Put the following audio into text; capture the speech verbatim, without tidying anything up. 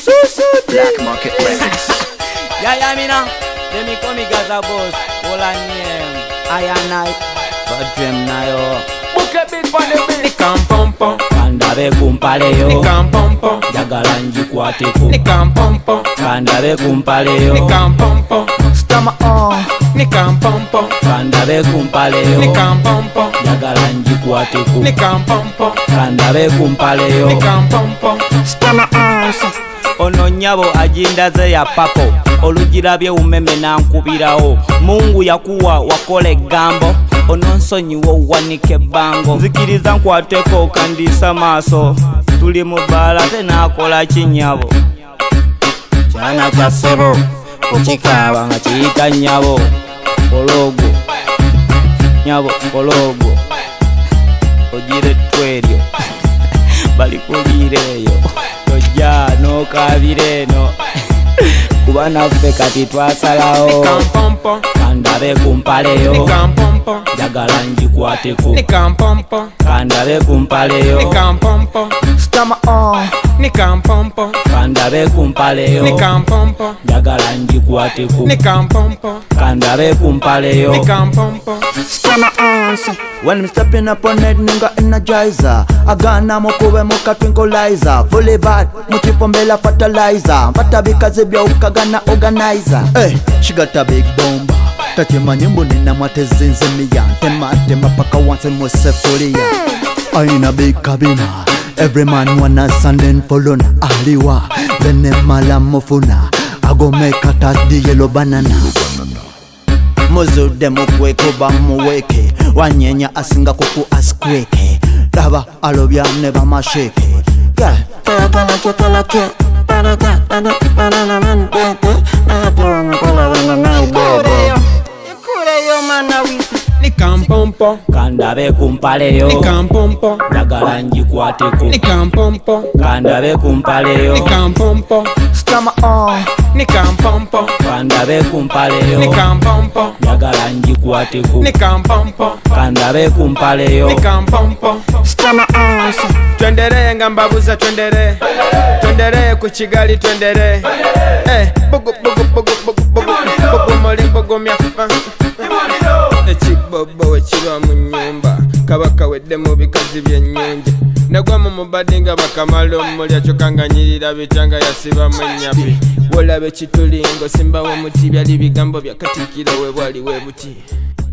Black Market Records. Yeah, yeah, me now. Let me call me Gaza boss. All I name. I and I. But dream na yo. Book a bit for the beat. Ni kampompo. Kanda be kumpale yo. Ni kampompo. Jagala njikwateko. Ni kampompo. Kanda be kumpale yo. Ni kampompo. Stama on. Ni kampompo. Kanda be kumpale yo. Ni kampompo. Jagala njikwateko. Ni kampompo. Kanda be kumpale yo. Ni kampompo. Stama on. Ono nyabo ajindaze ya papo olugirabye umeme nankubirawo Mungu yakuwa wakole gambo ono nsonyiwo wanike bango nzikiriza nkwateko kandisa maaso tuli mu bala tenakola kinyabo kyana kya sebo kukikaba nga kiyita nyabo kologo nyabo kologo ogire tweryo bali kulireyo toja no kabireno kuba naffe kati twasalawo Kampompo. Kanda be kumpale yo. Ni kampompo. Jagala njikwateko. Ni kampompo. Kanda be kumpale yo. Ni kampompo. Stama on. Ni kampompo. Kanda be kumpale yo. Ni kampompo. Jagala njikwateko. Ni kampompo. Kanda be kumpale yo. Ni kampompo. Stama on. When me stepping up on it, nigga energizer. Agana mokube moka twinkleizer. Fully bad, muchipombela fertilizer. Pata bikaze bya ukagana organizer. Hey, she got a big bomba. Tachema nyimbo nina matezinze miya. Tema tema paka once mo seforia. Aina big kabina. Every man wanna sanden folona. Aliwa, then mala mofuna. I go make a touch the yellow banana. Muzude mukweko bamuweke wanyenya asinga kuku askweke daba alobya ne bamasheke yeah Kala ke kala ke para ga ana banana man bete na pon kola wana na bobo ikure yo mana witi Ni kampompo. Kanda be kumpale yo. Ni kampompo. Jagala njikwateko. Ni kampompo. Kanda be kumpale yo. Ni kampompo. Stama on. Ni kampompo. Kanda be kumpale yo. Ni kampompo. Jagala njikwateko. Ni kampompo. Kanda be kumpale yo. Ni kampompo. Stama on. Twendere nga mbabuza twendere. Twendere ku Kigali twendere. Eh, bugu bugu bugu bugu bugu bugu mole bugu mya. Ekibobo wekiba mu nnyumba kabaka wedde mu bikazi by'ennyonje nagwa mu mubadde nga bakamala omulya kyokanganyirira bitanga yasibamu ennyapi wolabe kitulingo simbawo muti byali bigambo bya Katikkiro we bwali we buti